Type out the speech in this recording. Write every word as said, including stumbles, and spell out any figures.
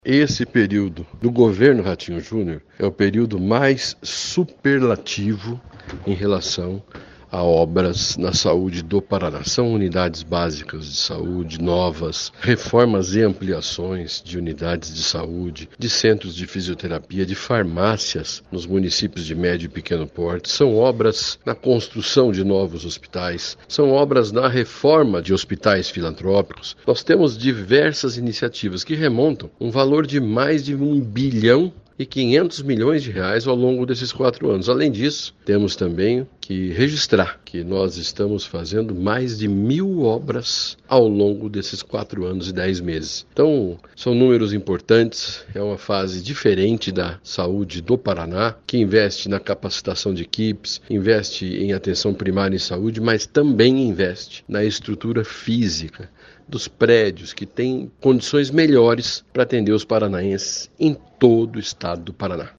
Esse período do governo Ratinho Júnior é o período mais superlativo em relação a obras na saúde do Paraná. São unidades básicas de saúde novas, reformas e ampliações de unidades de saúde, de centros de fisioterapia, de farmácias nos municípios de médio e pequeno porte. São obras na construção de novos hospitais, são obras na reforma de hospitais filantrópicos. Nós temos diversas iniciativas que remontam um valor de mais de um bilhão e quinhentos milhões de reais ao longo desses quatro anos. Além disso, temos também que registrar que nós estamos fazendo mais de mil obras ao longo desses quatro anos e dez meses. Então, são números importantes, é uma fase diferente da saúde do Paraná, que investe na capacitação de equipes, investe em atenção primária em saúde, mas também investe na estrutura física dos prédios que têm condições melhores para atender os paranaenses em todo o estado do Paraná.